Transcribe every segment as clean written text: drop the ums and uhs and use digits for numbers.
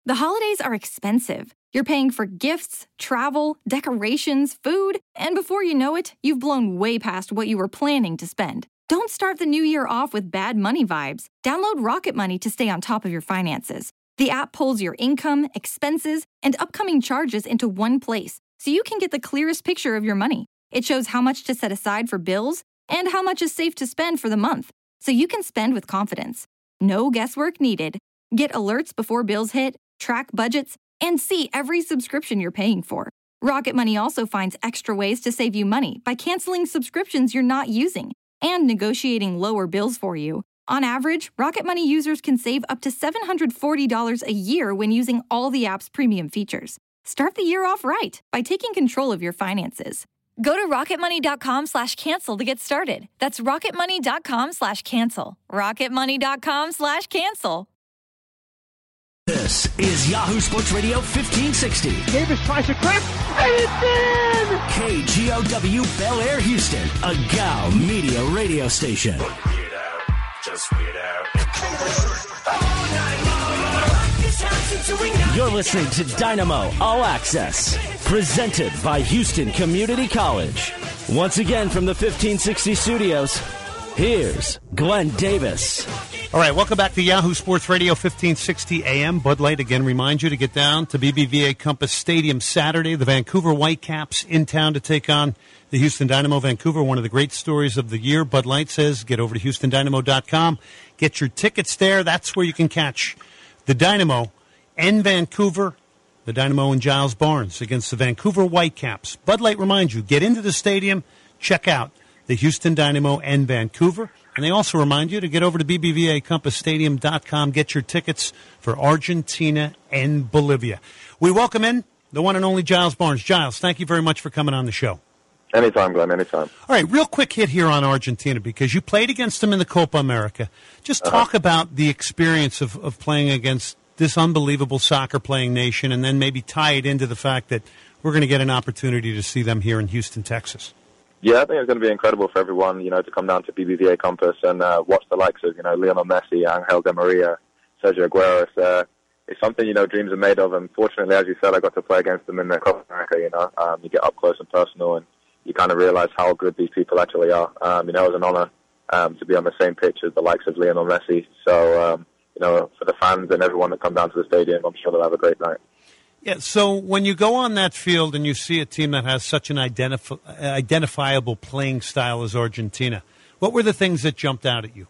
The holidays are expensive. You're paying for gifts, travel, decorations, food, and before you know it, you've blown way past what you were planning to spend. Don't start the new year off with bad money vibes. Download Rocket Money to stay on top of your finances. The app pulls your income, expenses, and upcoming charges into one place, so you can get the clearest picture of your money. It shows how much to set aside for bills and how much is safe to spend for the month, so you can spend with confidence. No guesswork needed. Get alerts before bills hit, track budgets, and see every subscription you're paying for. Rocket Money also finds extra ways to save you money by canceling subscriptions you're not using and negotiating lower bills for you. On average, Rocket Money users can save up to $740 a year when using all the app's premium features. Start the year off right by taking control of your finances. Go to rocketmoney.com/cancel to get started. That's rocketmoney.com/cancel. rocketmoney.com/cancel. This is Yahoo Sports Radio 1560. Davis tries to crack, and it's in! KGOW Bel Air, Houston, a GOW media radio station. Just wait out. You're listening to Dynamo All Access, presented by Houston Community College. Once again from the 1560 studios, here's Glenn Davis. All right, welcome back to Yahoo Sports Radio 1560 AM. Bud Light again reminds you to get down to BBVA Compass Stadium Saturday. The Vancouver Whitecaps in town to take on the Houston Dynamo. Vancouver, one of the great stories of the year. Bud Light says get over to HoustonDynamo.com. Get your tickets there. That's where you can catch the Dynamo and Vancouver, the Dynamo and Giles Barnes against the Vancouver Whitecaps. Bud Light reminds you, get into the stadium, check out the Houston Dynamo and Vancouver. And they also remind you to get over to BBVACompassStadium.com, get your tickets for Argentina and Bolivia. We welcome in the one and only Giles Barnes. Giles, thank you very much for coming on the show. Anytime, Glenn, anytime. All right, real quick hit here on Argentina, because you played against them in the Copa America. Just talk about the experience of playing against this unbelievable soccer-playing nation, and then maybe tie it into the fact that we're going to get an opportunity to see them here in Houston, Texas. Yeah, I think it's going to be incredible for everyone, to come down to BBVA Compass and watch the likes of, Lionel Messi, Angel Di Maria, Sergio Aguero. It's something, dreams are made of. And fortunately, as you said, I got to play against them in the Copa America, you get up close and personal, and you kind of realize how good these people actually are. It was an honor to be on the same pitch as the likes of Lionel Messi. So, for the fans and everyone that come down to the stadium, I'm sure they'll have a great night. Yeah, so when you go on that field and you see a team that has such an identifiable playing style as Argentina, what were the things that jumped out at you?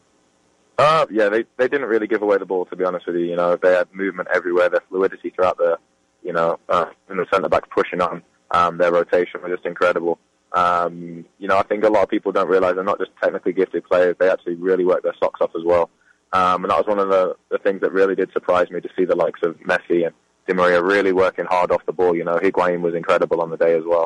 They didn't really give away the ball, to be honest with you. They had movement everywhere, their fluidity throughout the centre-backs pushing on. Their rotation was just incredible. I think a lot of people don't realize they're not just technically gifted players, they actually really work their socks off as well. And that was one of the things that really did surprise me, to see the likes of Messi and Di Maria really working hard off the ball. Higuain was incredible on the day as well.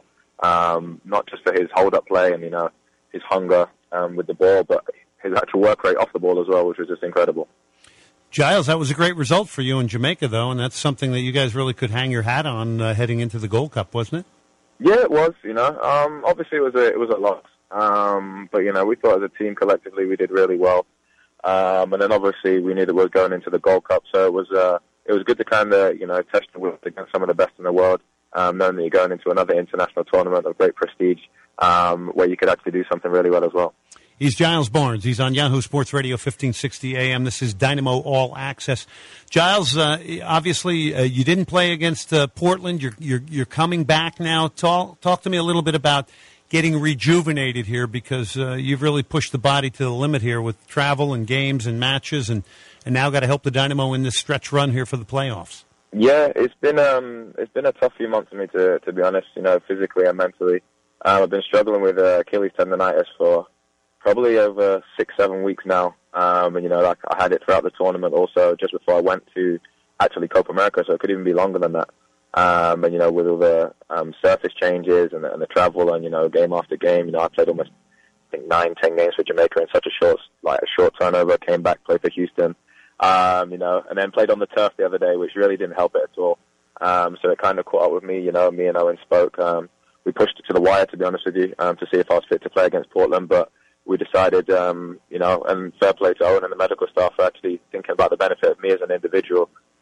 Not just for his hold-up play and, his hunger with the ball, but his actual work rate off the ball as well, which was just incredible. Giles, that was a great result for you in Jamaica, though, and that's something that you guys really could hang your hat on heading into the Gold Cup, wasn't it? Yeah, it was, Obviously, it was a loss. But, we thought as a team collectively we did really well. And then, obviously, we knew that we were going into the Gold Cup, so it was good to kind of, test the whip against some of the best in the world, knowing that you're going into another international tournament of great prestige, where you could actually do something really well as well. He's Giles Barnes. He's on Yahoo Sports Radio 1560 AM. This is Dynamo All Access. Giles, obviously, you didn't play against Portland. You're coming back now. Talk to me a little bit about getting rejuvenated here, because you've really pushed the body to the limit here with travel and games and matches, and now got to help the Dynamo in this stretch run here for the playoffs. Yeah, it's been a tough few months for me, to be honest, physically and mentally. I've been struggling with Achilles tendonitis for probably over 6-7 weeks now. I had it throughout the tournament also, just before I went to actually Copa America, so it could even be longer than that. With all the surface changes and the travel and, game after game, I played almost, I think, 9-10 games for Jamaica in such a short turnover, came back, played for Houston, and then played on the turf the other day, which really didn't help it at all. So it kind of caught up with me, me and Owen spoke. We pushed it to the wire, to be honest with you, to see if I was fit to play against Portland, but we decided, and fair play to Owen and the medical staff for actually thinking about the benefit of me as an individual,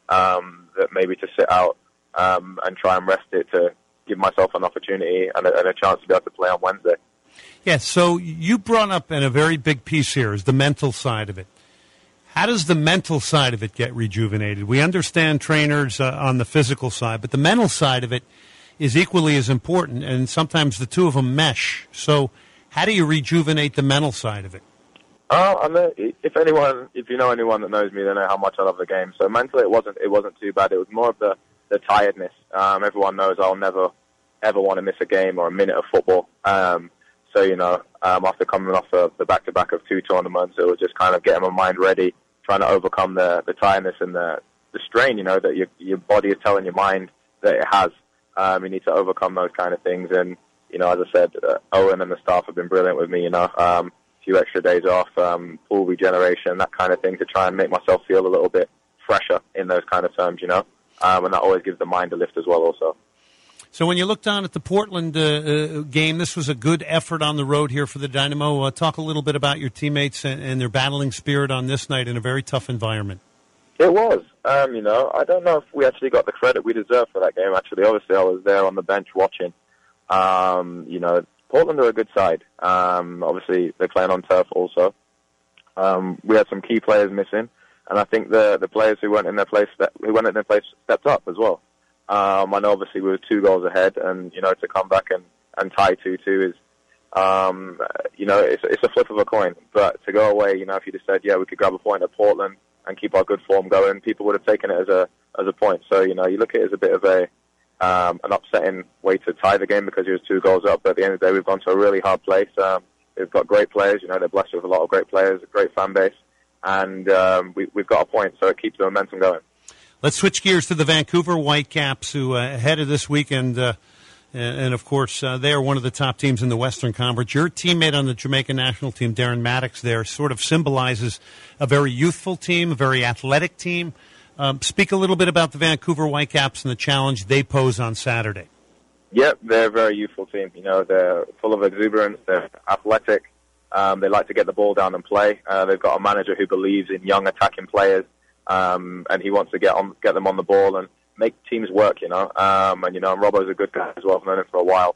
that maybe to sit out and try and rest it to give myself an opportunity and a chance to be able to play on Wednesday. Yeah, so you brought up in a very big piece here is the mental side of it. How does the mental side of it get rejuvenated? We understand trainers on the physical side, but the mental side of it is equally as important, and sometimes the two of them mesh. So how do you rejuvenate the mental side of it? If you know anyone that knows me, they know how much I love the game. So mentally, it wasn't too bad. It was more of the tiredness. Everyone knows I'll never ever want to miss a game or a minute of football. So after coming off the back-to-back of 2 tournaments, it was just kind of getting my mind ready, trying to overcome the tiredness and the strain. That your body is telling your mind that it has. You need to overcome those kind of things. And as I said, Owen and the staff have been brilliant with me. Few extra days off, pool regeneration, that kind of thing, to try and make myself feel a little bit fresher in those kind of terms, and that always gives the mind a lift as well also. So when you look down at the Portland game, this was a good effort on the road here for the Dynamo. Talk a little bit about your teammates and their battling spirit on this night in a very tough environment. It was. I don't know if we actually got the credit we deserve for that game, actually. Obviously, I was there on the bench watching. Portland are a good side. Obviously, they're playing on turf also. We had some key players missing, and I think the players who went in their place stepped up as well. I know obviously we were 2 goals ahead, and to come back and tie 2-2 is, it's a flip of a coin. But to go away, if you just said, we could grab a point at Portland and keep our good form going, people would have taken it as a point. So you look at it as a bit of an upsetting way to tie the game because he was 2 goals up. But at the end of the day, we've gone to a really hard place. We've got great players. They're blessed with a lot of great players, a great fan base, and we've got a point, so it keeps the momentum going. Let's switch gears to the Vancouver Whitecaps, who ahead of this weekend, and of course, they are one of the top teams in the Western Conference. Your teammate on the Jamaican national team, Darren Maddox, there sort of symbolizes a very youthful team, a very athletic team. Speak a little bit about the Vancouver Whitecaps and the challenge they pose on Saturday. Yep, they're a very youthful team. They're full of exuberance. They're athletic. They like to get the ball down and play. They've got a manager who believes in young attacking players, and he wants to get them on the ball and make teams work. And Robbo's a good guy as well. I've known him for a while,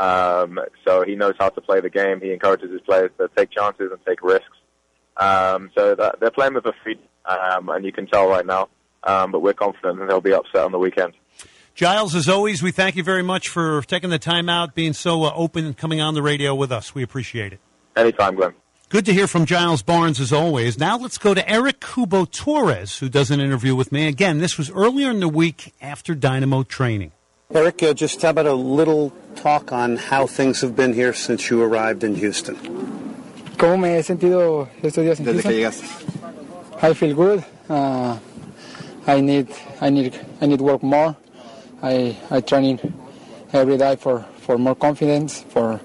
so he knows how to play the game. He encourages his players to take chances and take risks. So they're playing with a feet, and you can tell right now. But we're confident that they'll be upset on the weekend. Giles, as always, we thank you very much for taking the time out, being so open and coming on the radio with us. We appreciate it. Anytime, Glenn. Good to hear from Giles Barnes, as always. Now let's go to Eric Kubo-Torres, who does an interview with me. Again, this was earlier in the week after Dynamo training. Eric, just how about a little talk on how things have been here since you arrived in Houston? ¿Cómo me he sentido estos días en Desde Houston? que llegaste. I feel good. I need work more. I training every day for more confidence, for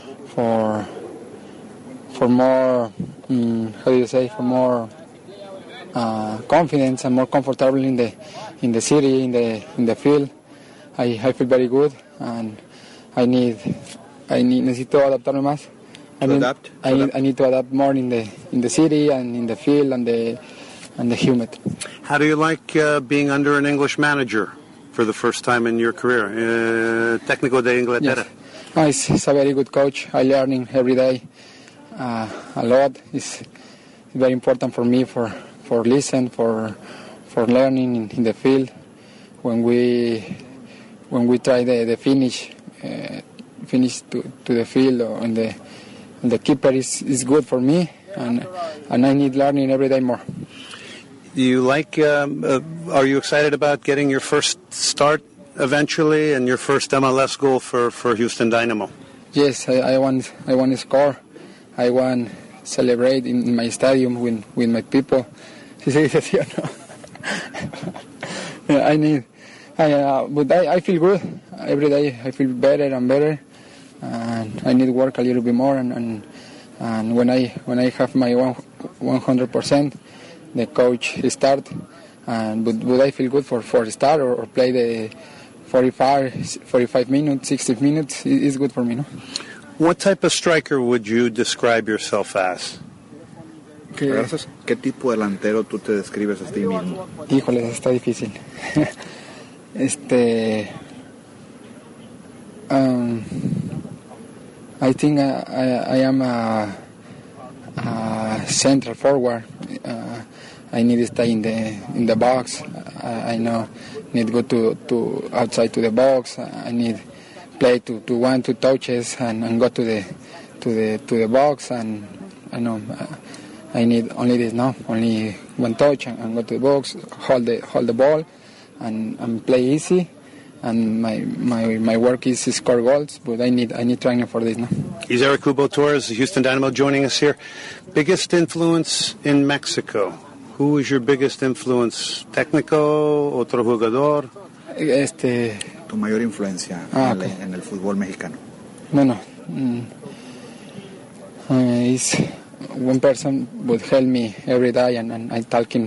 more for more confidence and more comfortable in the city, in the field. I feel very good, and necesito adaptarme más. I need to adapt more in the city and in the field and the humid. How do you like being under an English manager for the first time in your career? Técnico de Inglaterra. Yes. He's a very good coach. I'm learning every day a lot. It's very important for me for listen, for learning in the field. When we try the finish to the field or in the keeper is good for me, and I need learning every day more. Do you like? Are you excited about getting your first start eventually and your first MLS goal for Houston Dynamo? Yes, I want to score. I want to celebrate in my stadium with my people. But I feel good every day. I feel better and better, and I need to work a little bit more. And when I have my 100%, the coach start. But I feel good for start or play the 45 minutes, 60 minutes. It's good for me, no? What type of striker would you describe yourself as? Gracias. ¿Qué tipo de delantero tú te describes a ti mismo? Híjole, está difícil. I think I am a central forward. I need to stay in the box. I know need to go to outside to the box. I need play to 1-2 touches and go to the box. And I know I need only this now, only one touch and go to the box, hold the ball, and play easy. And my work is to score goals, but I need training for this now. He's Eric Cubo-Torres, the Houston Dynamo, joining us here. Biggest influence in Mexico? Who is your biggest influence? ¿Técnico? ¿Otro jugador? Tu mayor influencia en el fútbol mexicano. Bueno, is one person would help me every day, and I talking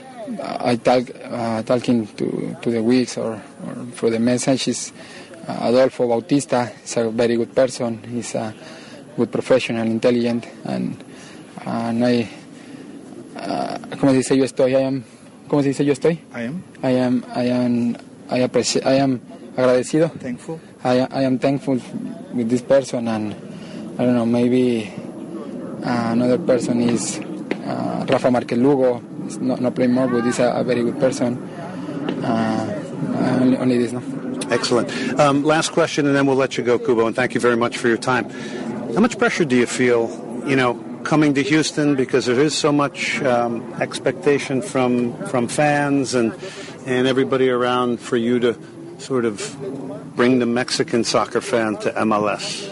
to the weeks or for the message is Adolfo Bautista. He's a very good person. He's a good professional, intelligent, and I. ¿Cómo se dice yo estoy? ¿Cómo se dice yo estoy? I am agradecido. Thankful. I am thankful with this person, and I don't know, maybe another person is Rafa Marquez Lugo. He's not playing more, but he's a very good person. Only this, no? Excellent. Last question, and then we'll let you go, Cubo, and thank you very much for your time. How much pressure do you feel, coming to Houston, because there is so much expectation from fans and everybody around for you to sort of bring the Mexican soccer fan to MLS?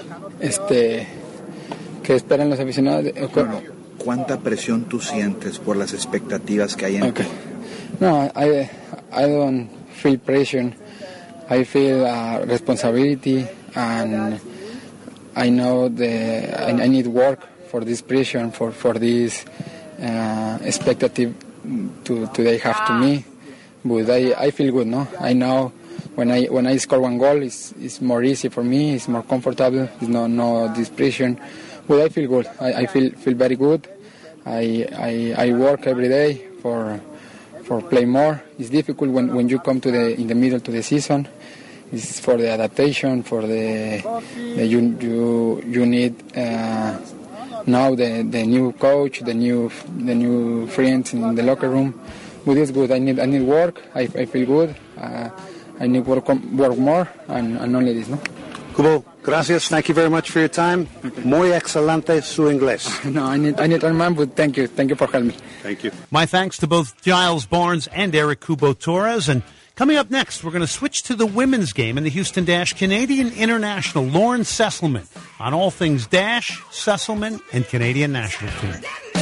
¿Qué esperan los aficionados? ¿Cuánta presión tú sientes por las expectativas que hay en ti? No, I don't feel pressure. I feel responsibility, and I know I need work for this pressure, for this expectative they have to me. But I feel good, no? I know when I score one goal, it's more easy for me. It's more comfortable. It's no this pressure. But I feel good. I feel very good. I work every day for play more. It's difficult when you come in the middle to the season. It's for the adaptation, for you need now the new coach, the new friends in the locker room. But it's good. I need work. I feel good. I need work more, and only this, no? Cubo, gracias. Thank you very much for your time. Muy excelente su inglés. No, I need to learn, but thank you. Thank you for helping me. Thank you. My thanks to both Giles Barnes and Eric Cubo-Torres. And coming up next, we're going to switch to the women's game in the Houston Dash. Canadian international Lauren Sesselman on all things Dash, Sesselman, and Canadian national team.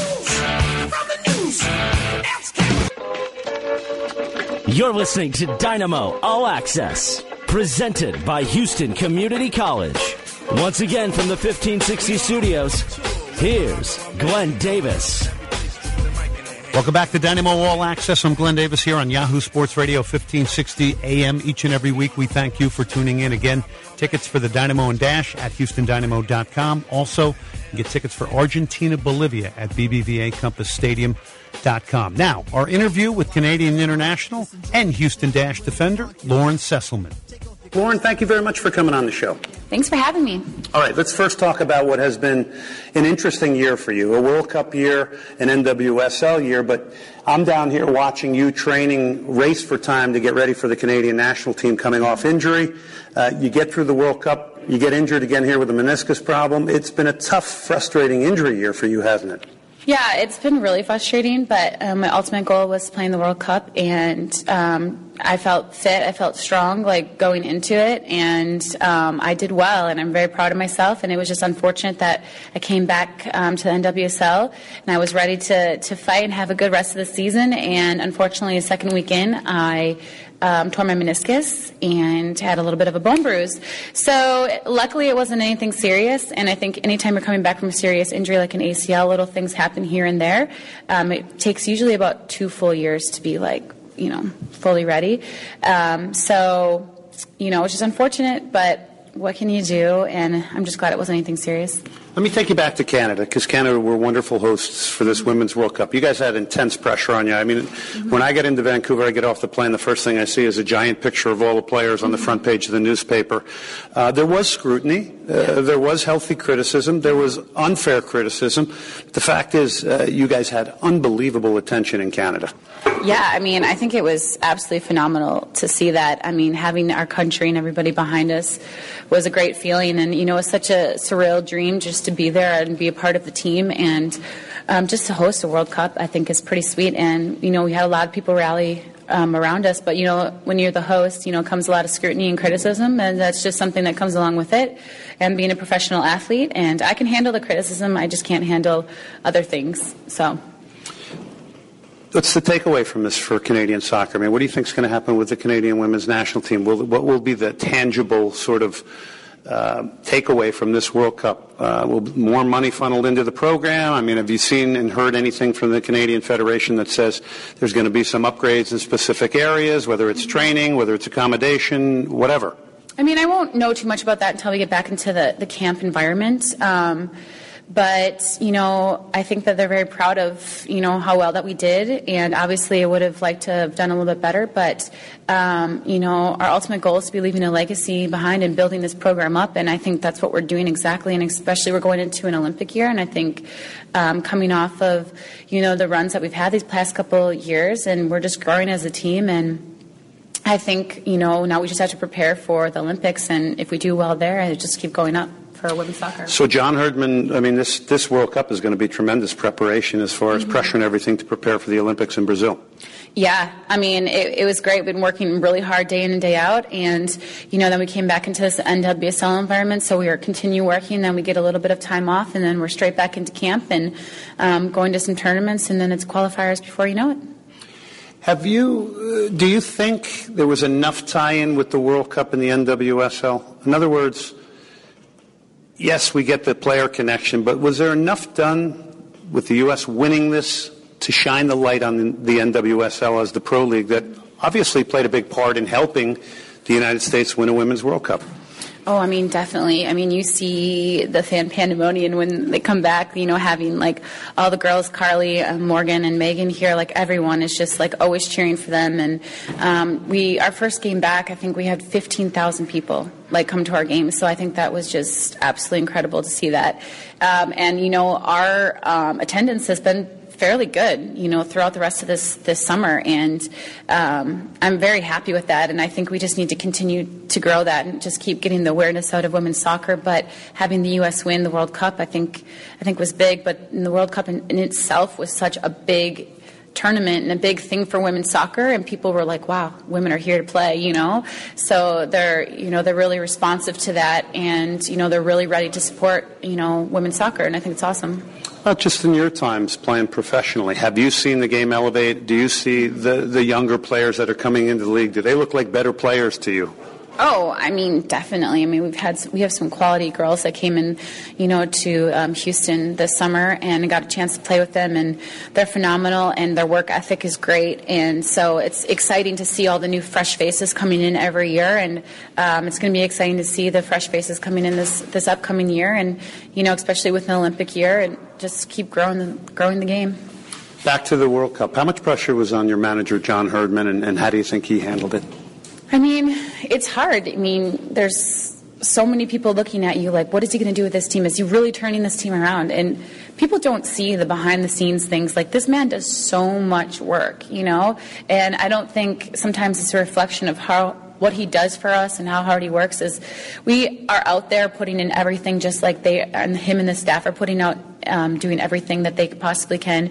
You're listening to Dynamo All Access, presented by Houston Community College. Once again from the 1560 studios, here's Glenn Davis. Welcome back to Dynamo All Access. I'm Glenn Davis here on Yahoo Sports Radio 1560 AM. Each and every week we thank you for tuning in. Again, tickets for the Dynamo and Dash at HoustonDynamo.com. Also, you get tickets for Argentina-Bolivia at BBVA-CompassStadium.com. Now, our interview with Canadian international and Houston Dash defender Lauren Sesselman. Lauren, thank you very much for coming on the show. Thanks for having me. All right, let's first talk about what has been an interesting year for you, a World Cup year, an NWSL year, but I'm down here watching you training, race for time to get ready for the Canadian national team coming off injury. You get through the World Cup, you get injured again here with a meniscus problem. It's been a tough, frustrating injury year for you, hasn't it? Yeah, it's been really frustrating, but my ultimate goal was playing the World Cup, and I felt fit, I felt strong, going into it, and I did well, and I'm very proud of myself, and it was just unfortunate that I came back to the NWSL, and I was ready to fight and have a good rest of the season, and unfortunately, the second weekend, I tore my meniscus and had a little bit of a bone bruise. So luckily it wasn't anything serious, and I think anytime you're coming back from a serious injury like an ACL, little things happen here and there. It takes usually about 2 full years to be fully ready. So it's just unfortunate, but what can you do? And I'm just glad it wasn't anything serious. Let me take you back to Canada, because Canada were wonderful hosts for this Women's World Cup. You guys had intense pressure on you. I mean, when I get into Vancouver, I get off the plane, the first thing I see is a giant picture of all the players on the front page of the newspaper. There was scrutiny. There was healthy criticism. There was unfair criticism. The fact is, you guys had unbelievable attention in Canada. Yeah, I mean, I think it was absolutely phenomenal to see that. I mean, having our country and everybody behind us was a great feeling. And, you know, it's such a surreal dream just to be there and be a part of the team. And just to host a World Cup, I think, is pretty sweet. And, you know, we had a lot of people rally around us. But, you know, when you're the host, you know, comes a lot of scrutiny and criticism. And that's just something that comes along with it. And being a professional athlete. And I can handle the criticism. I just can't handle other things. So... What's the takeaway from this for Canadian soccer? I mean, what do you think is going to happen with the Canadian women's national team? What will be the tangible sort of takeaway from this World Cup? Will more money funneled into the program? I mean, have you seen and heard anything from the Canadian Federation that says there's going to be some upgrades in specific areas, whether it's training, whether it's accommodation, whatever? I mean, I won't know too much about that until we get back into the camp environment. But, you know, I think that they're very proud of, you know, how well that we did. And obviously I would have liked to have done a little bit better. But, you know, our ultimate goal is to be leaving a legacy behind and building this program up. And I think that's what we're doing exactly. And especially we're going into an Olympic year. And I think coming off of, you know, the runs that we've had these past couple years, and we're just growing as a team. And I think, you know, now we just have to prepare for the Olympics. And if we do well there, I just keep going up for women's soccer. So John Herdman, I mean, this World Cup is going to be tremendous preparation as far as pressure and everything to prepare for the Olympics in Brazil. Yeah, I mean, it was great. We've been working really hard day in and day out, and, you know, then we came back into this NWSL environment, so we are continue working, then we get a little bit of time off, and then we're straight back into camp and going to some tournaments, and then it's qualifiers before you know it. Do you think there was enough tie-in with the World Cup and the NWSL? In other words, yes, we get the player connection, but was there enough done with the U.S. winning this to shine the light on the NWSL as the pro league that obviously played a big part in helping the United States win a Women's World Cup? Oh, I mean, definitely. I mean, you see the fan pandemonium when they come back, you know, having, like, all the girls, Carly, Morgan, and Megan here, like, everyone is just, like, always cheering for them. And our first game back, I think we had 15,000 people, like, come to our game. So I think that was just absolutely incredible to see that. And, you know, our attendance has been fairly good, you know, throughout the rest of this summer, and I'm very happy with that. And I think we just need to continue to grow that and just keep getting the awareness out of women's soccer. But having the U.S. win the World Cup, I think was big. But the World Cup in itself was such a big tournament and a big thing for women's soccer, and people were like, wow, women are here to play, you know. So they're really responsive to that, and, you know, they're really ready to support, you know, women's soccer, and I think it's awesome. Not just in your times playing professionally, have you seen the game elevate? Do you see the younger players that are coming into the league? Do they look like better players to you? Oh, I mean, definitely. I mean, we have some quality girls that came in, you know, to Houston this summer and got a chance to play with them, and they're phenomenal, and their work ethic is great, and so it's exciting to see all the new fresh faces coming in every year, and it's going to be exciting to see the fresh faces coming in this upcoming year, and, you know, especially with an Olympic year, and just keep growing the game. Back to the World Cup. How much pressure was on your manager, John Herdman, and how do you think he handled it? I mean, it's hard. I mean, there's so many people looking at you like, what is he going to do with this team? Is he really turning this team around? And people don't see the behind-the-scenes things. Like, this man does so much work, you know? And I don't think sometimes it's a reflection of what he does for us and how hard he works. Is we are out there putting in everything, just like him and the staff are putting out, doing everything that they possibly can.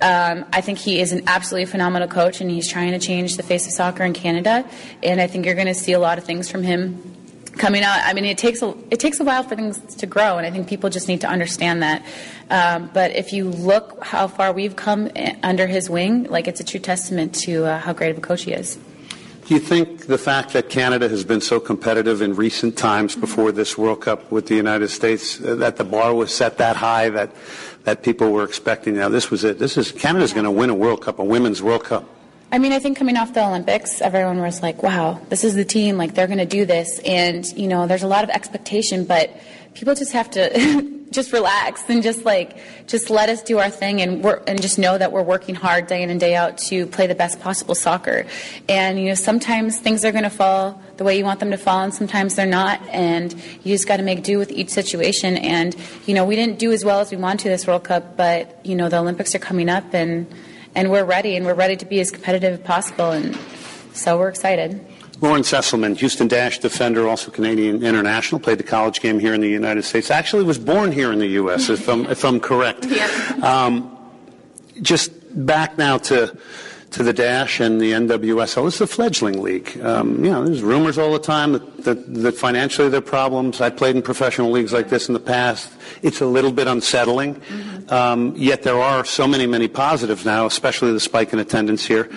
I think he is an absolutely phenomenal coach, and he's trying to change the face of soccer in Canada. And I think you're going to see a lot of things from him coming out. I mean, it takes a while for things to grow, and I think people just need to understand that. But if you look how far we've come under his wing, like, it's a true testament to how great of a coach he is. Do you think the fact that Canada has been so competitive in recent times before this World Cup with the United States, that the bar was set that high that people were expecting? Now, this was it. Canada's going to win a World Cup, a Women's World Cup. I mean, I think coming off the Olympics, everyone was like, wow, this is the team, like, they're going to do this. And, you know, there's a lot of expectation, but people just have to just relax and just let us do our thing and just know that we're working hard day in and day out to play the best possible soccer. And, you know, sometimes things are going to fall the way you want them to fall, and sometimes they're not. And you just got to make do with each situation. And, you know, we didn't do as well as we wanted to this World Cup, but, you know, the Olympics are coming up, and we're ready, and we're ready to be as competitive as possible. And so we're excited. Lauren Sesselman, Houston Dash defender, also Canadian international, played the college game here in the United States. Actually was born here in the U.S., if I'm correct. Yeah. Just back now to the Dash and the NWSL. It's a fledgling league. You know, there's rumors all the time that financially there are problems. I played in professional leagues like this in the past. It's a little bit unsettling. Mm-hmm. Yet there are so many positives now, especially the spike in attendance here.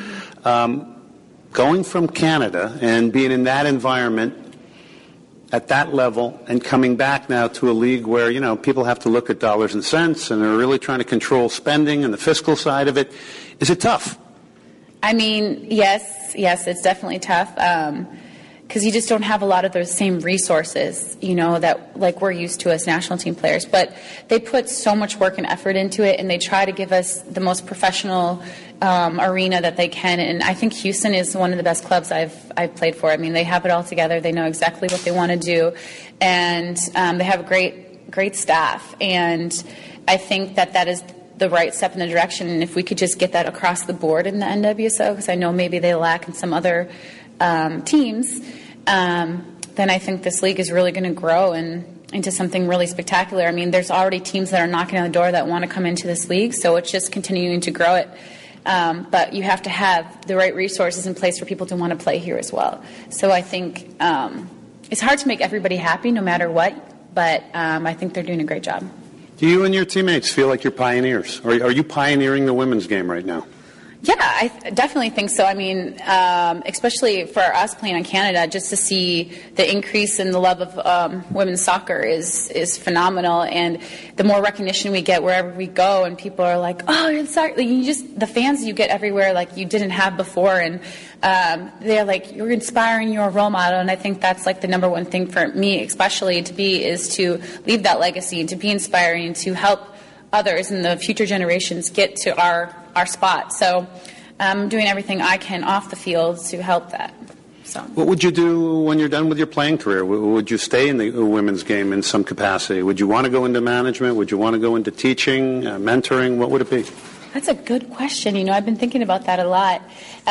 Going from Canada and being in that environment at that level and coming back now to a league where, you know, people have to look at dollars and cents and are really trying to control spending and the fiscal side of it. Is it tough? I mean, yes, it's definitely tough. Because you just don't have a lot of those same resources, you know, that like we're used to as national team players. But they put so much work and effort into it, and they try to give us the most professional arena that they can. And I think Houston is one of the best clubs I've played for. I mean, they have it all together. They know exactly what they want to do, and they have a great staff. And I think that is the right step in the direction. And if we could just get that across the board in the NWSL, because I know maybe they lack in some other teams, then I think this league is really going to grow into something really spectacular. I mean, there's already teams that are knocking on the door that want to come into this league, so it's just continuing to grow it. But you have to have the right resources in place for people to want to play here as well. So I think it's hard to make everybody happy no matter what, but I think they're doing a great job. Do you and your teammates feel like you're pioneers? Or are you pioneering the women's game right now? Yeah, I definitely think so. I mean, especially for us playing in Canada, just to see the increase in the love of women's soccer is phenomenal. And the more recognition we get wherever we go, and people are like, "Oh, you're soccer!" Like, the fans you get everywhere like you didn't have before, and they're like, "You're inspiring, you're a role model." And I think that's like the number one thing for me, especially is to leave that legacy and to be inspiring and to help others in the future generations get to our spot. So I'm doing everything I can off the field to help that. So, what would you do when you're done with your playing career? Would you stay in the women's game in some capacity? Would you want to go into management? Would you want to go into teaching, mentoring? What would it be? That's a good question. You know, I've been thinking about that a lot.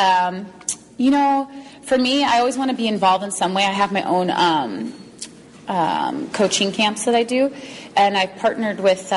You know, for me, I always want to be involved in some way. I have my own coaching camps that I do, and I've partnered with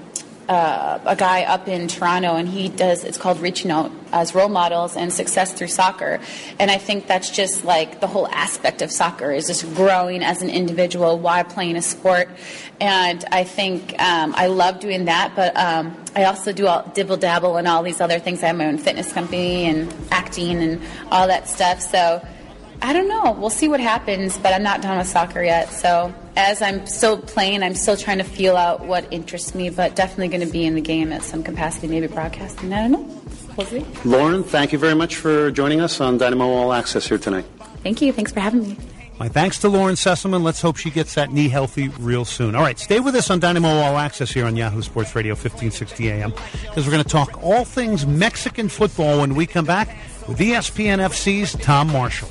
a guy up in Toronto, and it's called Reaching Out as Role Models and Success Through Soccer. And I think that's just like the whole aspect of soccer is just growing as an individual while playing a sport. And I think I love doing that, but I also do dibble-dabble and all these other things. I have my own fitness company and acting and all that stuff. So I don't know. We'll see what happens, but I'm not done with soccer yet. So as I'm still playing, I'm still trying to feel out what interests me, but definitely going to be in the game at some capacity, maybe broadcasting. I don't know. We'll see. Lauren, thank you very much for joining us on Dynamo All Access here tonight. Thank you. Thanks for having me. My thanks to Lauren Sesselman. Let's hope she gets that knee healthy real soon. All right, stay with us on Dynamo All Access here on Yahoo Sports Radio 1560 AM, because we're going to talk all things Mexican football when we come back with ESPN FC's Tom Marshall.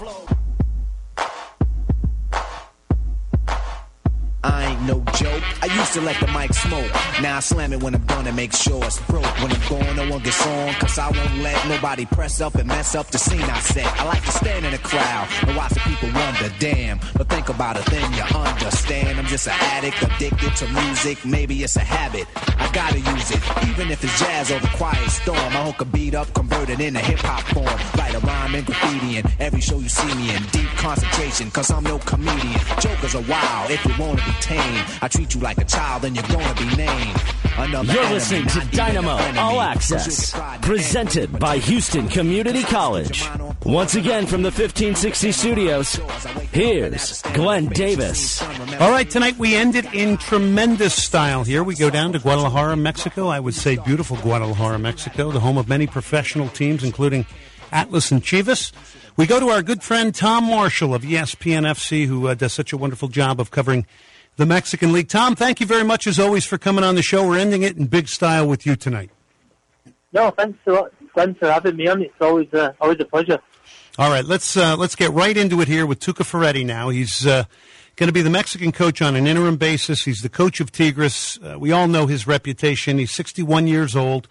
I ain't no joke. I used to let the mic smoke. Now I slam it when I'm done and make sure it's broke. When I'm gone, no one gets on, cause I won't let nobody press up and mess up the scene I set. I like to stand in the crowd and watch the people wonder, damn. But think about it, then you understand. I'm just an addict, addicted to music. Maybe it's a habit. I gotta use it, even if it's jazz or the quiet storm. I hook a beat up, convert it into hip-hop form. Write a rhyme and graffiti in every show you see me in. Deep concentration, cause I'm no comedian. Jokers are wild, if you wanna be tame. I treat you like a child and you're gonna be named. You're listening to Dynamo All Access, presented by Houston Community College. Once again from the 1560 studios, here's Glenn Davis. All right, tonight we end it in tremendous style here. We go down to Guadalajara, Mexico. I would say beautiful Guadalajara, Mexico, the home of many professional teams, including Atlas and Chivas. We go to our good friend Tom Marshall of ESPN FC, who does such a wonderful job of covering the Mexican League. Tom, thank you very much, as always, for coming on the show. We're ending it in big style with you tonight. No, thanks a lot, Glenn, for having me on. It's always a pleasure. All right, let's get right into it here with Tuca Ferretti now. He's going to be the Mexican coach on an interim basis. He's the coach of Tigres. We all know his reputation. He's 61 years old.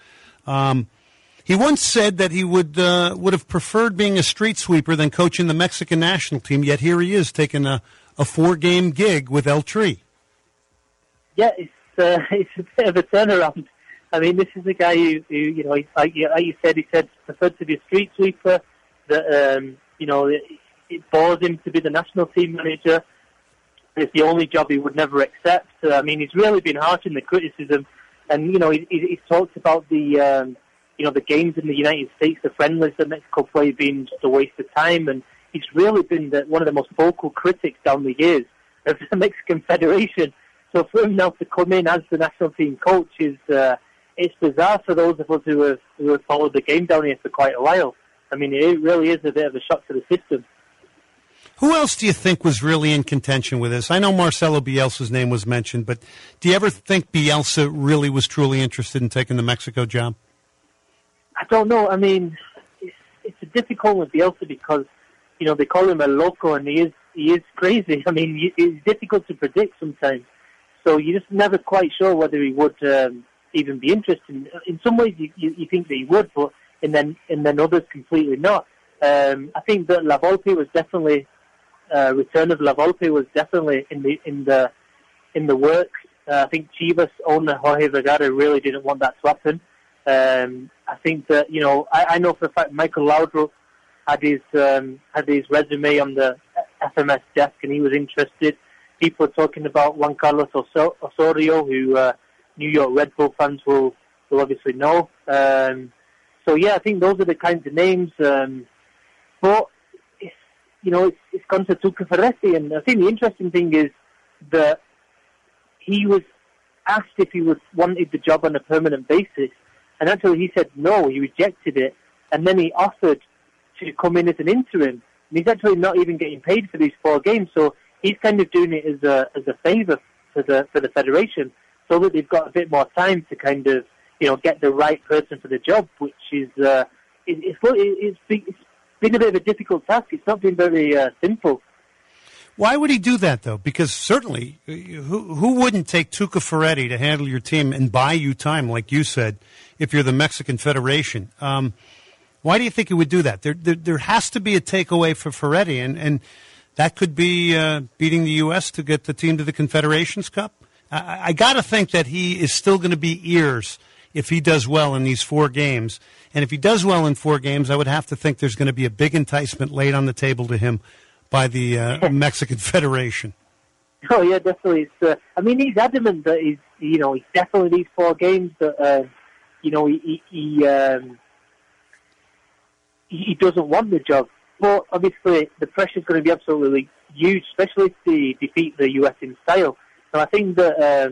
He once said that he would have preferred being a street sweeper than coaching the Mexican national team, yet here he is taking a 4-game gig with El Tri. Yeah, it's a bit of a turnaround. I mean, this is a guy who like you said, he said preferred to be a street sweeper, that, it bores him to be the national team manager. It's the only job he would never accept. I mean, he's really been harsh in the criticism, and, he's talked about the games in the United States, the friendlies that Mexico play, being just a waste of time. And he's really been one of the most vocal critics down the years of the Mexican Federation. So for him now to come in as the national team coach is it's bizarre for those of us who have followed the game down here for quite a while. I mean, it really is a bit of a shock to the system. Who else do you think was really in contention with this? I know Marcelo Bielsa's name was mentioned, but do you ever think Bielsa really was truly interested in taking the Mexico job? I don't know. I mean, it's a difficult with Bielsa because, they call him a loco, and he is crazy. I mean, it's difficult to predict sometimes. So you're just never quite sure whether he would even be interested. In some ways, you think that he would, but and then others completely not. I think that La Volpe was definitely return of La Volpe was definitely in the works. I think Chivas owner Jorge Vergara really didn't want that to happen. I think that I know for a fact Michael Laudrup had his resume on the FMS desk, and he was interested. People are talking about Juan Carlos Osorio, who New York Red Bull fans will obviously know. So yeah, I think those are the kinds of names. But it's gone to Tuca Ferretti, and I think the interesting thing is that he was asked if he wanted the job on a permanent basis, and actually he said no, he rejected it, and then he offered to come in as an interim, and he's actually not even getting paid for these 4 games, so he's kind of doing it as a favour for the federation, so that they've got a bit more time to kind of get the right person for the job, which is it's been a bit of a difficult task. It's not been very simple. Why would he do that, though? Because certainly, who wouldn't take Tuca Ferretti to handle your team and buy you time, like you said, if you're the Mexican Federation? Why do you think he would do that? There has to be a takeaway for Ferretti, and that could be beating the U.S. to get the team to the Confederations Cup. I got to think that he is still going to be ears if he does well in these 4 games. And if he does well in 4 games, I would have to think there's going to be a big enticement laid on the table to him by the Mexican Federation. Oh yeah, definitely. I mean, he's adamant that he's definitely these 4 games that he doesn't want the job. But obviously, the pressure is going to be absolutely huge, especially if they defeat the US in style. So I think that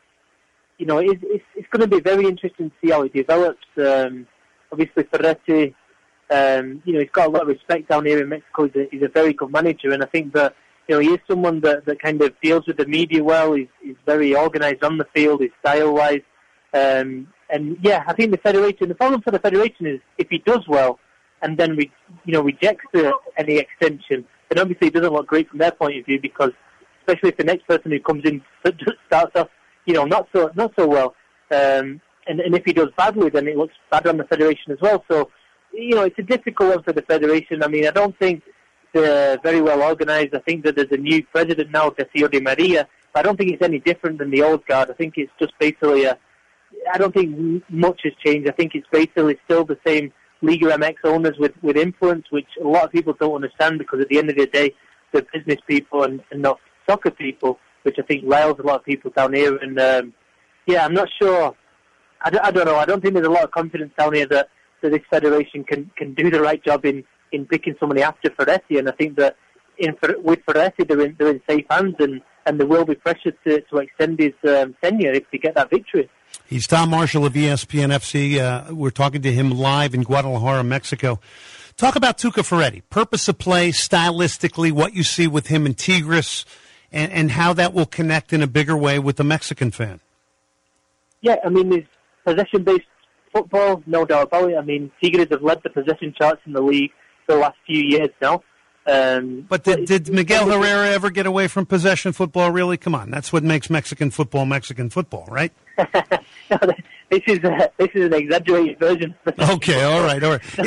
it's going to be very interesting to see how it develops. Obviously, Ferretti, he's got a lot of respect down here in Mexico. He's a very good manager, and I think that he is someone that kind of deals with the media well. He's very organised on the field, his style-wise, and yeah, I think the problem for the federation is if he does well and then rejects any extension, then obviously it doesn't look great from their point of view, because especially if the next person who comes in starts off not so well, and if he does badly, then it looks bad on the federation as well. So it's a difficult one for the federation. I mean, I don't think they're very well organised. I think that there's a new president now, Decio de Maria, but I don't think it's any different than the old guard. I think it's just basically I don't think much has changed. I think it's basically still the same Liga MX owners with influence, which a lot of people don't understand, because at the end of the day, they're business people and not soccer people, which I think riles a lot of people down here. And yeah, I'm not sure. I don't know. I don't think there's a lot of confidence down here that this federation can do the right job in picking somebody after Ferretti. And I think that with Ferretti, they're in safe hands, and there will be pressure to extend his tenure if they get that victory. He's Tom Marshall of ESPN FC. We're talking to him live in Guadalajara, Mexico. Talk about Tuca Ferretti, purpose of play, stylistically, what you see with him and Tigres, and how that will connect in a bigger way with the Mexican fan. Yeah, I mean, it's possession-based football, no doubt about it. I mean, Tigres have led the possession charts in the league for the last few years now. But did Miguel Herrera ever get away from possession football, really? Come on, that's what makes Mexican football, right? No, this is an exaggerated version. Okay, all right.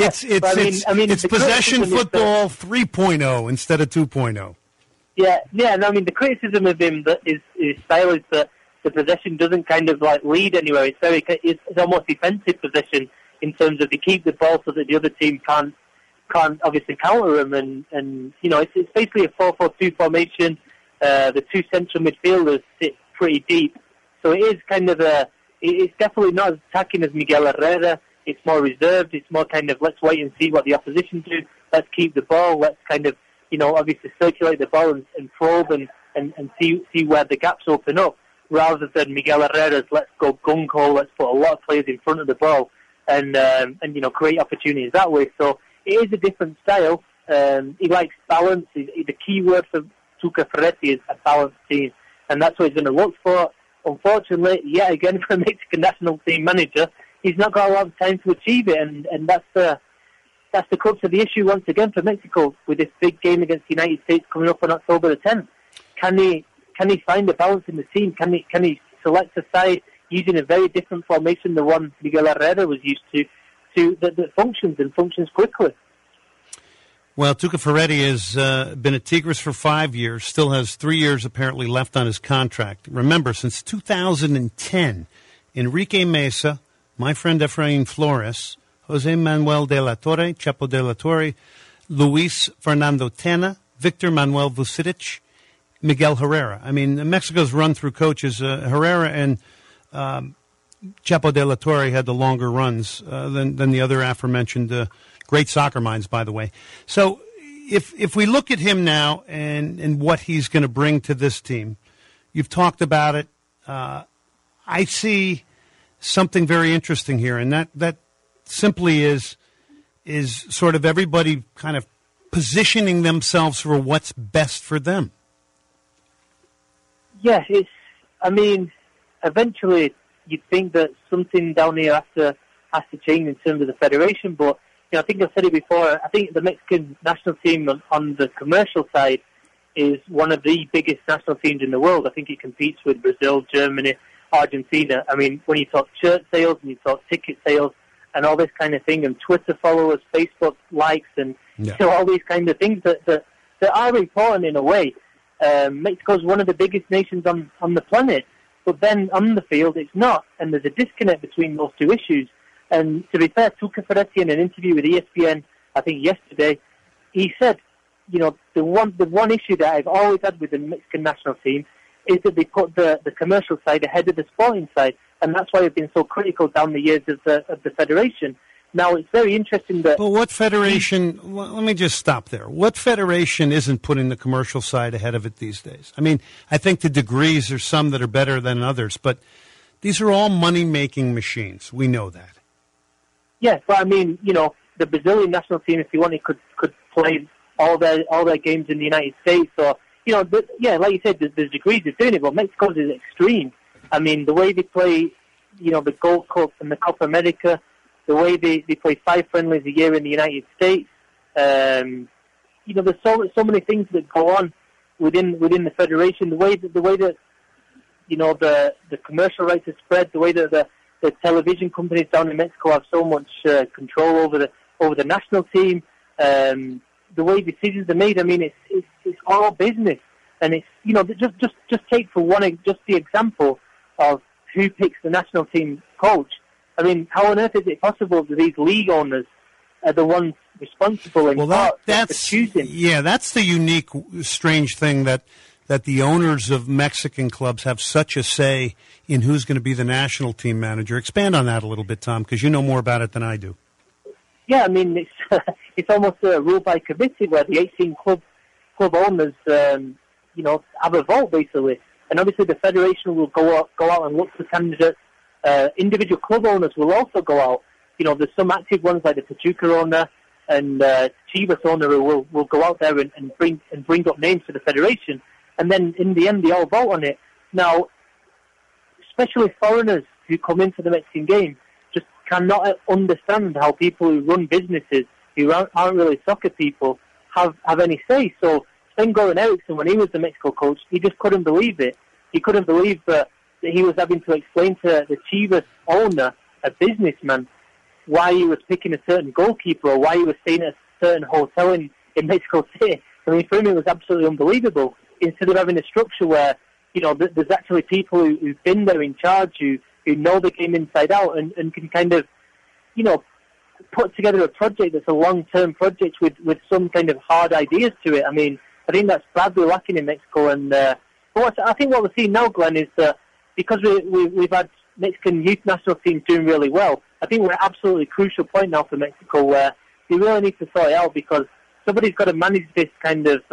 It's possession football 3.0 instead of 2.0. Yeah, and I mean, the criticism of him, his style, is that the possession doesn't kind of like lead anywhere. It's almost defensive possession in terms of they keep the ball so that the other team can't obviously counter him, and you know, it's basically a 4-4-2 formation. The two central midfielders sit pretty deep, so it is kind of it's definitely not as attacking as Miguel Herrera. It's more reserved. It's more kind of, let's wait and see what the opposition do. Let's keep the ball. Let's kind of, you know, obviously circulate the ball and probe and see where the gaps open up, rather than Miguel Herrera's let's go gung-ho, let's put a lot of players in front of the ball and you know, create opportunities that way. So it is a different style. He likes balance. The key word for Tuca Ferretti is a balanced team, and that's what he's going to look for. Unfortunately, yet again, for a Mexican national team manager, he's not got a lot of time to achieve it, and that's the crux of the issue once again for Mexico with this big game against the United States coming up on October the 10th. Can he find a balance in the team? Can he select a side using a very different formation, the one Miguel Herrera was used to that functions quickly? Well, Tuca Ferretti has been at Tigres for 5 years, still has 3 years apparently left on his contract. Remember, since 2010, Enrique Mesa, my friend Efrain Flores, Jose Manuel de la Torre, Chapo de la Torre, Luis Fernando Tena, Victor Manuel Vucetich, Miguel Herrera. I mean, Mexico's run through coaches. Herrera and Chapo de la Torre had the longer runs than the other aforementioned great soccer minds, by the way. So if we look at him now and what he's going to bring to this team, you've talked about it. I see something very interesting here, and that simply is sort of everybody kind of positioning themselves for what's best for them. Yeah, eventually you'd think that something down here has to change in terms of the federation, but I think I've said it before. I think the Mexican national team on the commercial side is one of the biggest national teams in the world. I think it competes with Brazil, Germany, Argentina. I mean, when you talk shirt sales and you talk ticket sales and all this kind of thing, and Twitter followers, Facebook likes, and all these kind of things that are important in a way. Mexico's one of the biggest nations on the planet, but then on the field it's not, and there's a disconnect between those two issues. And to be fair, Tuca Ferretti, in an interview with ESPN, I think yesterday, he said, you know, the one issue that I've always had with the Mexican national team is that they put the commercial side ahead of the sporting side, and that's why they've been so critical down the years of the federation. Now, it's very interesting that... But what federation... Let me just stop there. What federation isn't putting the commercial side ahead of it these days? I mean, I think to degrees there's some that are better than others, but these are all money-making machines. We know that. Yes, but I mean, you know, the Brazilian national team, if you wanted, could play all their games in the United States, or you know, but yeah, like you said, there's degrees of doing it. But Mexico's is extreme. I mean, the way they play, you know, the Gold Cup and the Copa America, the way they play 5 friendlies a year in the United States. You know, there's so many things that go on within the federation. The way that you know the commercial rights are spread, the way that the television companies down in Mexico have so much control over the national team. The way decisions are made. I mean, it's all business, and it's, you know, just take for one just the example of who picks the national team coach. I mean, how on earth is it possible that these league owners are the ones responsible in part for choosing? Yeah, that's the unique, strange thing that the owners of Mexican clubs have such a say in who's going to be the national team manager. Expand on that a little bit, Tom, because you know more about it than I do. Yeah, I mean, it's almost a rule by committee where the 18 club owners, you know, have a vote basically, and obviously the federation will go out and look for candidates. Individual club owners will also go out. You know, there's some active ones like the Pachuca owner, Chivas owner will go out there and bring up names for the federation, and then in the end they all vote on it. Now, especially foreigners who come into the Mexican game just cannot understand how people who run businesses, who aren't really soccer people, have any say. So Sven-Göran Eriksson, when he was the Mexico coach, he just couldn't believe it. He couldn't believe that he was having to explain to the Chivas owner, a businessman, why he was picking a certain goalkeeper or why he was staying at a certain hotel in Mexico City. I mean, for him it was absolutely unbelievable. Instead of having a structure where, there's actually people who've been there in charge, who know the game inside out and can kind of, put together a project that's a long-term project with some kind of hard ideas to it. I mean, I think that's badly lacking in Mexico. And I think what we're seeing now, Glenn, is that because we've had Mexican youth national teams doing really well, I think we're at an absolutely crucial point now for Mexico where we really need to sort it out, because somebody's got to manage this kind of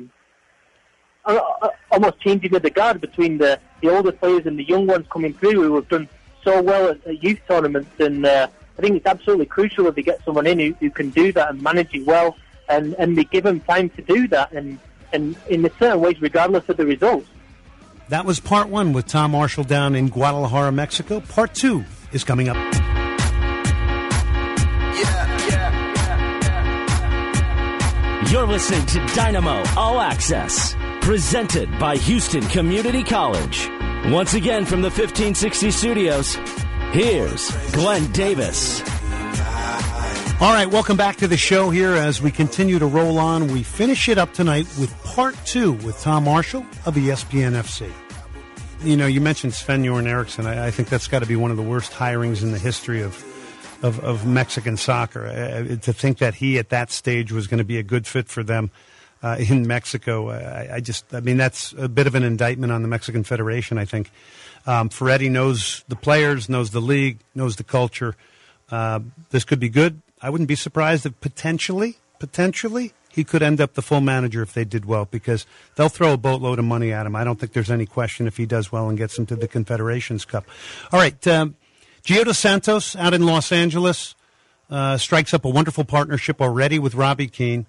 almost changing of the guard between the older players and the young ones coming through who have done so well at youth tournaments. And I think it's absolutely crucial that they get someone in who can do that and manage it well, and they give them time to do that, and in a certain ways, regardless of the results. That was part one with Tom Marshall down in Guadalajara, Mexico. Part two is coming up. You're listening to Dynamo All Access, presented by Houston Community College. Once again from the 1560 studios, here's Glenn Davis. All right, welcome back to the show here as we continue to roll on. We finish it up tonight with part two with Tom Marshall of ESPN FC. You mentioned Sven-Göran Eriksson. I think that's got to be one of the worst hirings in the history of Mexican soccer. To think that he at that stage was going to be a good fit for them in Mexico, that's a bit of an indictment on the Mexican Federation, I think. Ferretti knows the players, knows the league, knows the culture. This could be good. I wouldn't be surprised if potentially he could end up the full manager if they did well, because they'll throw a boatload of money at him. I don't think there's any question if he does well and gets them to the Confederations Cup. All right, Gio Dos Santos out in Los Angeles strikes up a wonderful partnership already with Robbie Keane.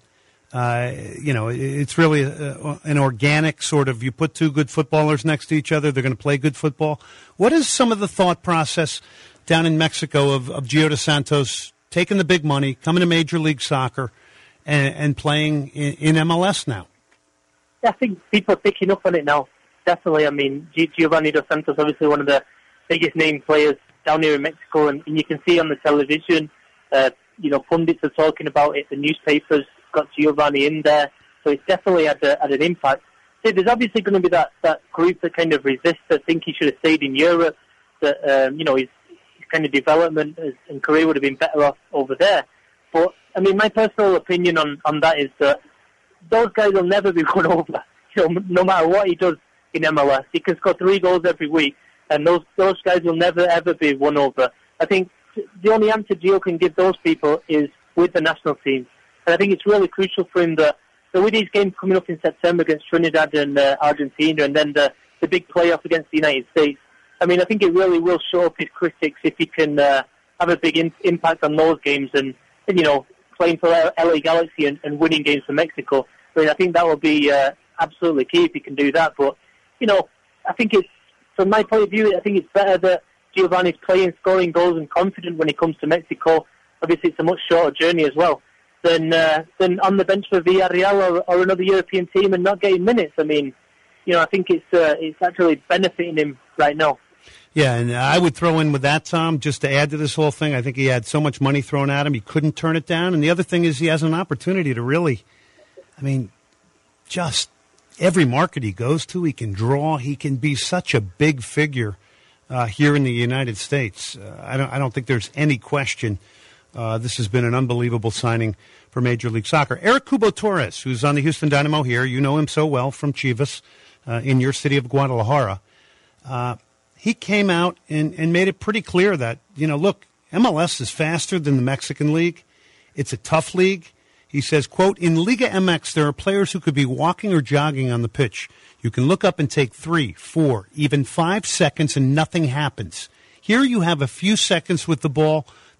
It's really an organic sort of, you put two good footballers next to each other, they're going to play good football. What is some of the thought process down in Mexico of Gio Dos Santos taking the big money, coming to Major League Soccer, and playing in MLS now? I think people are picking up on it now, definitely. I mean, Giovanni Dos Santos, obviously one of the biggest name players down here in Mexico, and you can see on the television, pundits are talking about it, the newspapers got Giovanni in there, so it's definitely had an impact. So there's obviously going to be that group that kind of resists, that think he should have stayed in Europe, that, his kind of development and career would have been better off over there. But, I mean, my personal opinion on that is that those guys will never be won over, no matter what he does in MLS. He can score 3 goals every week, and those guys will never, ever be won over. I think the only answer Gio can give those people is with the national team. And I think it's really crucial for him that with these games coming up in September against Trinidad and Argentina, and then the big playoff against the United States, I mean, I think it really will show up his critics if he can have a big impact on those games and playing for LA Galaxy and winning games for Mexico. I mean, I think that will be absolutely key if he can do that. But, I think it's, from my point of view, I think it's better that Giovanni's playing, scoring goals and confident when he comes to Mexico. Obviously, it's a much shorter journey as well than on the bench for Villarreal or another European team and not getting minutes. I mean, I think it's actually benefiting him right now. Yeah, and I would throw in with that, Tom, just to add to this whole thing, I think he had so much money thrown at him, he couldn't turn it down. And the other thing is he has an opportunity to really, just every market he goes to, he can draw. He can be such a big figure here in the United States. I don't think there's any question. This has been an unbelievable signing for Major League Soccer. Eric Cubo Torres, who's on the Houston Dynamo here, you know him so well from Chivas in your city of Guadalajara. He came out and made it pretty clear that, look, MLS is faster than the Mexican League. It's a tough league. He says, quote, in Liga MX, there are players who could be walking or jogging on the pitch. You can look up and take 3, 4, even 5 seconds and nothing happens. Here you have a few seconds with the ball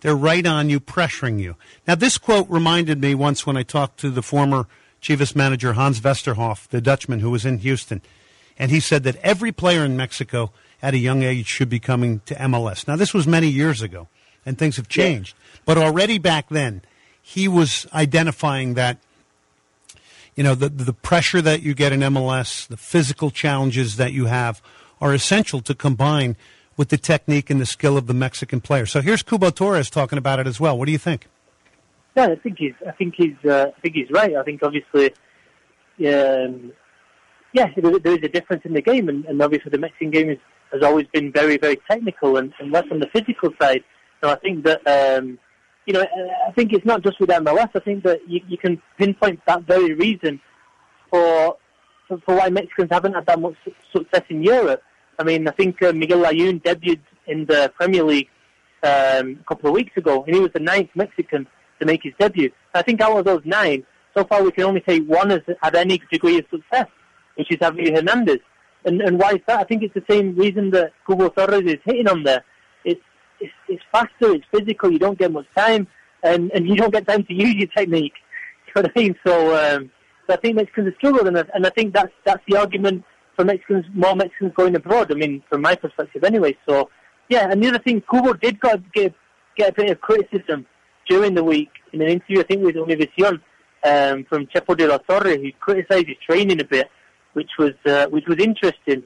They're right on you, pressuring you. Now, this quote reminded me once when I talked to the former Chivas manager, Hans Westerhoff, the Dutchman who was in Houston, and he said that every player in Mexico at a young age should be coming to MLS. Now, this was many years ago, and things have changed. Yeah. But already back then, he was identifying that, you know, the pressure that you get in MLS, the physical challenges that you have are essential to combine with the technique and the skill of the Mexican player. So here's Cubo Torres talking about it as well. What do you think? Yeah, I think he's right. I think obviously, there is a difference in the game, and obviously the Mexican game has always been very, very technical and less on the physical side. So I think that I think it's not just with MLS. I think that you can pinpoint that very reason for why Mexicans haven't had that much success in Europe. I mean, I think Miguel Layún debuted in the Premier League a couple of weeks ago, and he was the 9th Mexican to make his debut. I think out of those 9, so far we can only say one has had any degree of success, which is Javier Hernandez. And why is that? I think it's the same reason that Cubo Torres is hitting on there. It's faster, it's physical, you don't get much time, and you don't get time to use your technique. You know what I mean? So I think Mexicans have struggled, and I think that's the argument for more Mexicans going abroad. I mean, from my perspective anyway. So, yeah, and the other thing, Cubo did get a bit of criticism during the week in an interview, I think, with Univision, from Chepo de la Torre, who criticised his training a bit, which was interesting.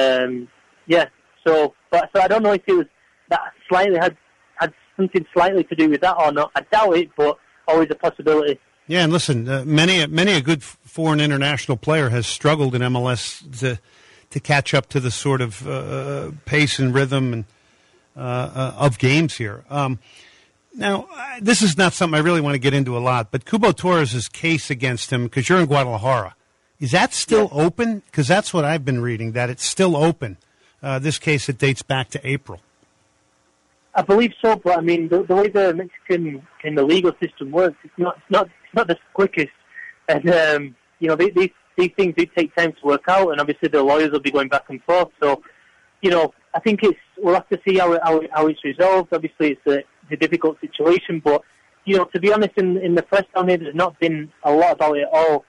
So I don't know if it was that slightly had something slightly to do with that or not. I doubt it, but always a possibility. Yeah, and listen, many a good foreign international player has struggled in MLS to catch up to the sort of pace and rhythm and of games here. Now, this is not something I really want to get into a lot, but Cubo Torres' case against him, because you're in Guadalajara, is that still open? Because that's what I've been reading, that it's still open. This case, it dates back to April. I believe so, but I mean, the way the Mexican kind of legal system works, it's not the quickest. And, these things do take time to work out, and obviously the lawyers will be going back and forth. So, I think we'll have to see how it's resolved. Obviously, it's a difficult situation, but, to be honest, in the press down here, there's not been a lot about it at all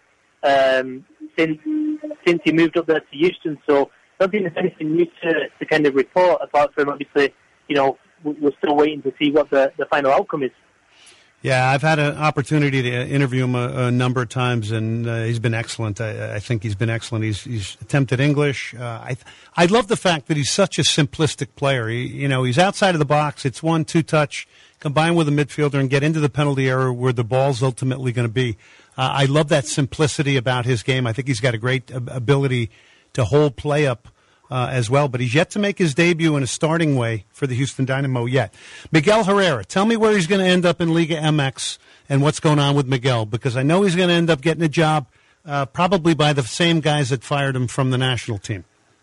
since he moved up there to Houston. So I don't think there's anything new to kind of report apart from, obviously, we're still waiting to see what the final outcome is. Yeah, I've had an opportunity to interview him a number of times, and he's been excellent. I think he's been excellent. He's attempted English. I love the fact that he's such a simplistic player. He's outside of the box. It's 1-2 touch, combine with a midfielder and get into the penalty area where the ball's ultimately going to be. I love that simplicity about his game. I think he's got a great ability to hold play up as well, but he's yet to make his debut in a starting way for the Houston Dynamo yet. Miguel Herrera, tell me where he's going to end up in Liga MX and what's going on with Miguel, because I know he's going to end up getting a job probably by the same guys that fired him from the national team.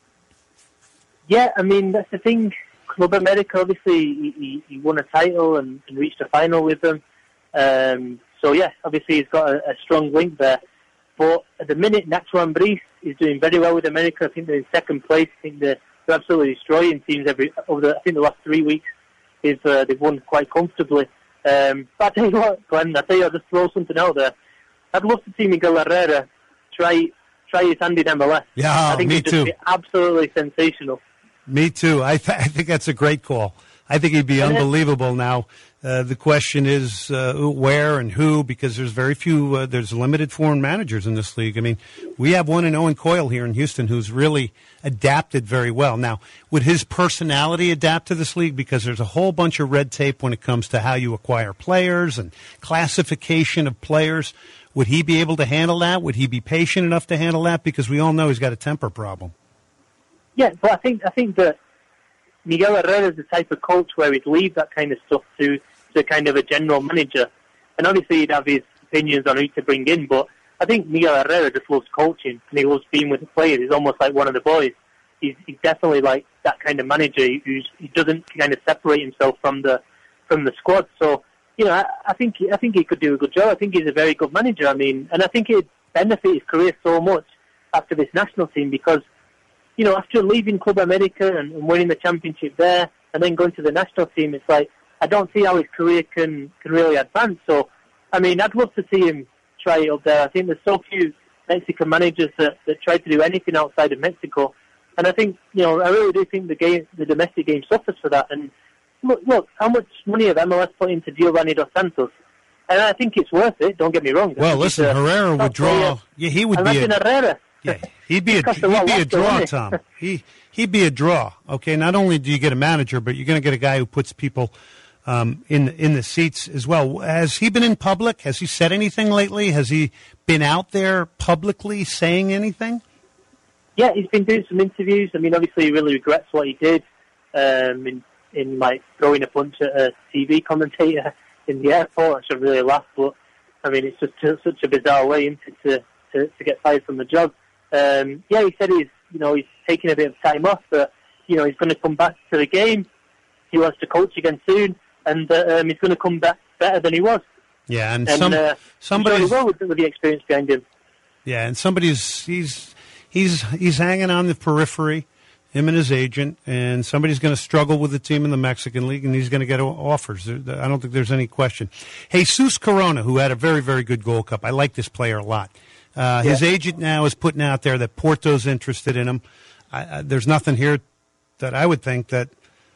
Yeah, I mean, that's the thing. Club America, obviously, he won a title and reached a final with them. So, yeah, obviously he's got a strong link there. But at the minute, Nacho Ambriz is doing very well with America. I think they're in second place. I think they're absolutely destroying teams over the last 3 weeks. They've won quite comfortably. But I tell you what, Glenn, I'll just throw something out there. I'd love to see Miguel Herrera try his hand in MLS. Yeah, I think me it'd just too. be absolutely sensational. Me too. I think that's a great call. I think he'd be unbelievable now. The question is where and who, because there's very few, there's limited foreign managers in this league. I mean, we have one in Owen Coyle here in Houston who's really adapted very well. Now, would his personality adapt to this league? Because there's a whole bunch of red tape when it comes to how you acquire players and classification of players. Would he be able to handle that? Would he be patient enough to handle that? Because we all know he's got a temper problem. Yeah, but I think that Miguel Herrera is the type of coach where he'd leave that kind of stuff to kind of a general manager. And obviously he'd have his opinions on who to bring in, but I think Miguel Herrera just loves coaching and he loves being with the players. He's almost like one of the boys. He's definitely like that kind of manager. He doesn't kind of separate himself from the squad. So, I think he could do a good job. I think he's a very good manager. I mean, and I think it'd benefit his career so much after this national team because, after leaving Club America and winning the championship there and then going to the national team, it's like I don't see how his career can really advance. So, I mean, I'd love to see him try it up there. I think there's so few Mexican managers that try to do anything outside of Mexico. And I think, I really do think the domestic game suffers for that. And look, how much money have MLS put into Giovanni Dos Santos? And I think it's worth it, don't get me wrong. Well, listen, Herrera would draw. Yeah, he would be Herrera. Yeah, he'd be a draw, Tom. He'd be a draw. Okay, not only do you get a manager, but you're going to get a guy who puts people in the seats as well. Has he been in public? Has he said anything lately? Has he been out there publicly saying anything? Yeah, he's been doing some interviews. I mean, obviously, he really regrets what he did in like throwing a punch at a TV commentator in the airport. I should really laugh, but I mean, it's just such a bizarre way to get fired from the job. Yeah, he said he's taking a bit of time off, but he's going to come back to the game. He wants to coach again soon, and he's going to come back better than he was. Yeah, and somebody's well with the experience behind him. Yeah, and he's hanging on the periphery, him and his agent, and somebody's going to struggle with the team in the Mexican League, and he's going to get offers. I don't think there's any question. Jesus Corona, who had a very, very good Gold Cup. I like this player a lot. His agent now is putting out there that Porto's interested in him. There's nothing here that I would think that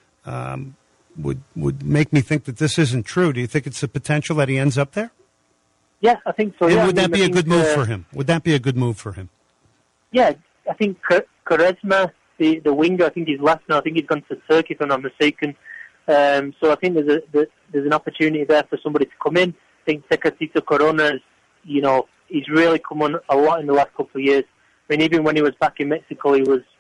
would make me think that this isn't true. Do you think it's a potential that he ends up there? Yeah, I think so. And would that be a good move for him? Would that be a good move for him? Yeah, I think Quaresma, the winger, I think he's left now. I think he's gone to Turkey, if I'm not mistaken. So I think there's an opportunity there for somebody to come in. I think Tecatito Corona is, he's really come on a lot in the last couple of years. I mean, even when he was back in Mexico, he was,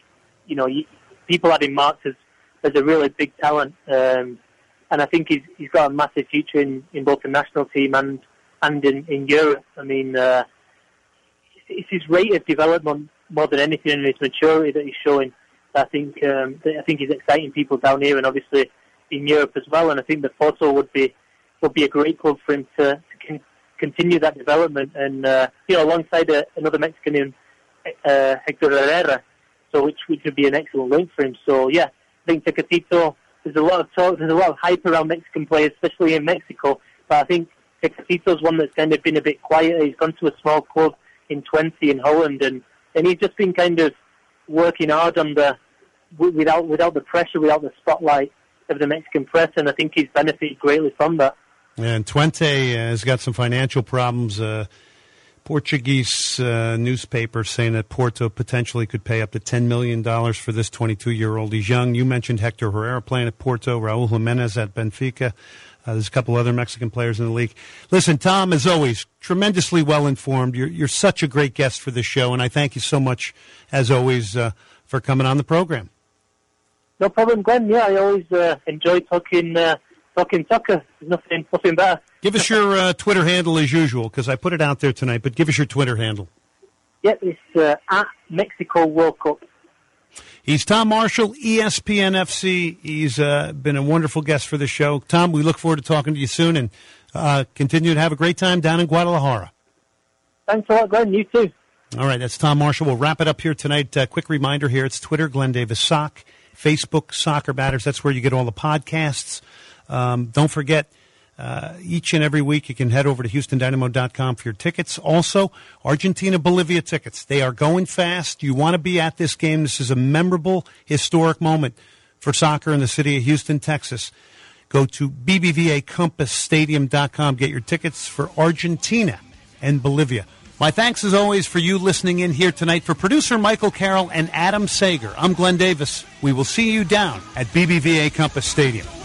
people had him marked as a really big talent. And I think he's got a massive future in both the national team and in Europe. I mean, it's his rate of development more than anything, and his maturity that he's showing. I think he's exciting people down here and obviously in Europe as well. And I think that Porto would be a great club for him to continue that development. And alongside another Mexican in Hector Herrera, so which would be an excellent link for him. So yeah, I think Tecatito. There's a lot of talk. There's a lot of hype around Mexican players, especially in Mexico. But I think Tecatito's one that's kind of been a bit quieter. He's gone to a small club in Twente in Holland, and he's just been kind of working hard without the pressure, without the spotlight of the Mexican press, and I think he's benefited greatly from that. And Twente has got some financial problems. Portuguese newspaper saying that Porto potentially could pay up to $10 million for this 22-year-old. He's young. You mentioned Hector Herrera playing at Porto, Raul Jimenez at Benfica. There's a couple other Mexican players in the league. Listen, Tom, as always, tremendously well-informed. You're such a great guest for this show, and I thank you so much, as always, for coming on the program. No problem, Glenn. Yeah, I always enjoy talking soccer. There's nothing better. Give us your Twitter handle as usual, because I put it out there tonight, but give us your Twitter handle. Yep, it's at Mexico World Cup. He's Tom Marshall, ESPN FC. He's been a wonderful guest for the show. Tom, we look forward to talking to you soon, and continue to have a great time down in Guadalajara. Thanks a lot, Glenn. You too. All right, that's Tom Marshall. We'll wrap it up here tonight. Quick reminder here, it's Twitter, Glenn Davis Sock, Facebook, Soccer Batters. That's where you get all the podcasts. Don't forget, each and every week you can head over to HoustonDynamo.com for your tickets. Also, Argentina-Bolivia tickets. They are going fast. You want to be at this game. This is a memorable, historic moment for soccer in the city of Houston, Texas. Go to BBVACompassStadium.com. Get your tickets for Argentina and Bolivia. My thanks, as always, for you listening in here tonight. For producer Michael Carroll and Adam Sager, I'm Glenn Davis. We will see you down at BBVA Compass Stadium.